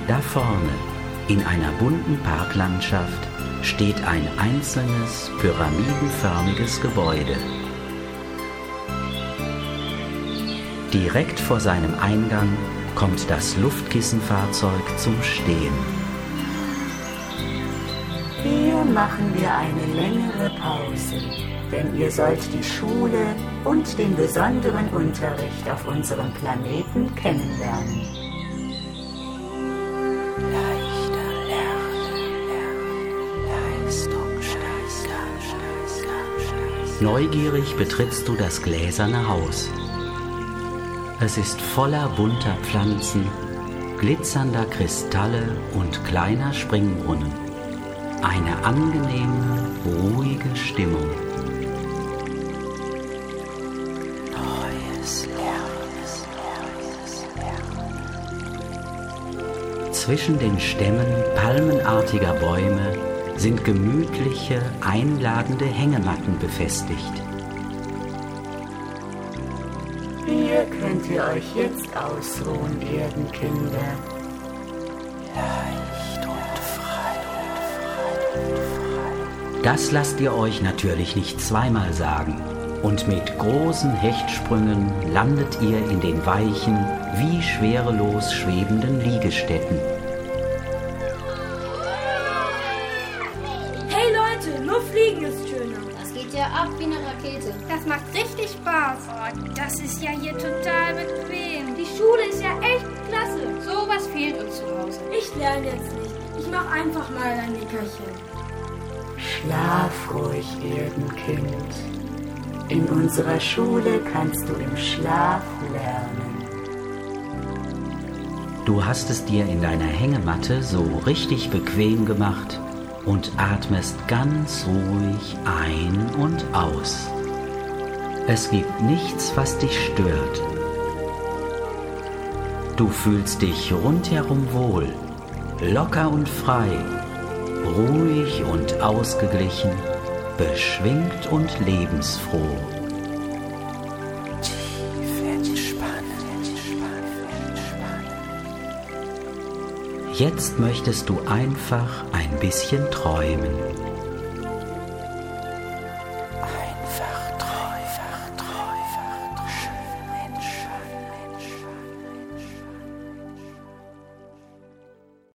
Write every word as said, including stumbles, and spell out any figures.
Da vorne, in einer bunten Parklandschaft, steht ein einzelnes, pyramidenförmiges Gebäude. Direkt vor seinem Eingang kommt das Luftkissenfahrzeug zum Stehen. Hier machen wir eine längere Pause, denn ihr sollt die Schule und den besonderen Unterricht auf unserem Planeten kennenlernen. Leichter lernen, lernen, Leistung steigern, steigern, steigern. Neugierig betrittst du das gläserne Haus. Es ist voller bunter Pflanzen, glitzernder Kristalle und kleiner Springbrunnen. Eine angenehme, ruhige Stimmung. Neues Lernen, neues Lernen. Zwischen den Stämmen palmenartiger Bäume sind gemütliche, einladende Hängematten befestigt. Hier könnt ihr euch jetzt ausruhen, Erdenkinder. Leicht und frei, frei, frei. Das lasst ihr euch natürlich nicht zweimal sagen. Und mit großen Hechtsprüngen landet ihr in den weichen, wie schwerelos schwebenden Liegestätten. Hey Leute, nur fliegen ist schöner. Das geht ja ab wie eine Rakete. Das macht richtig Spaß. Oh, das ist ja hier total bequem. Die Schule ist ja echt klasse. So was fehlt uns zu Hause. Ich lerne jetzt nicht. Ich mach einfach mal ein Nickerchen. Schlaf ruhig, Erdenkind. In unserer Schule kannst du im Schlaf lernen. Du hast es dir in deiner Hängematte so richtig bequem gemacht und atmest ganz ruhig ein und aus. Es gibt nichts, was dich stört. Du fühlst dich rundherum wohl, locker und frei, ruhig und ausgeglichen, beschwingt und lebensfroh. Tief entspannen, entspannen, entspannen. Jetzt möchtest du einfach ein bisschen träumen.